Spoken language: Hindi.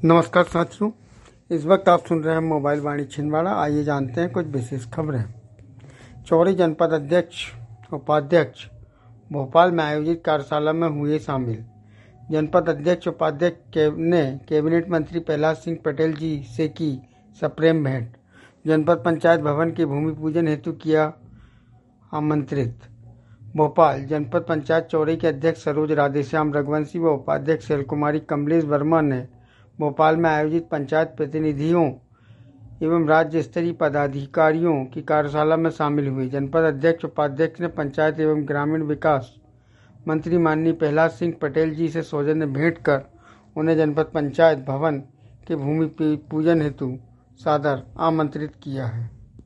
नमस्कार साथियों, इस वक्त आप सुन रहे हैं मोबाइल वाणी छिंदवाड़ा। आइए जानते हैं कुछ विशेष खबरें। चौरी जनपद अध्यक्ष उपाध्यक्ष भोपाल में आयोजित कार्यशाला में हुए शामिल। जनपद अध्यक्ष उपाध्यक्ष ने कैबिनेट मंत्री प्रहलाद सिंह पटेल जी से की सप्रेम भेंट। जनपद पंचायत भवन के भूमि पूजन हेतु किया आमंत्रित। भोपाल जनपद पंचायत चौरी के अध्यक्ष सरोज राधेश्याम रघुवंशी व उपाध्यक्ष शैलकुमारी कमलेश वर्मा ने भोपाल में आयोजित पंचायत प्रतिनिधियों एवं राज्य स्तरीय पदाधिकारियों की कार्यशाला में शामिल हुए। जनपद अध्यक्ष उपाध्यक्ष ने पंचायत एवं ग्रामीण विकास मंत्री माननीय प्रहलाद सिंह पटेल जी से सौजन्य भेंट कर उन्हें जनपद पंचायत भवन के भूमि पूजन हेतु सादर आमंत्रित किया है।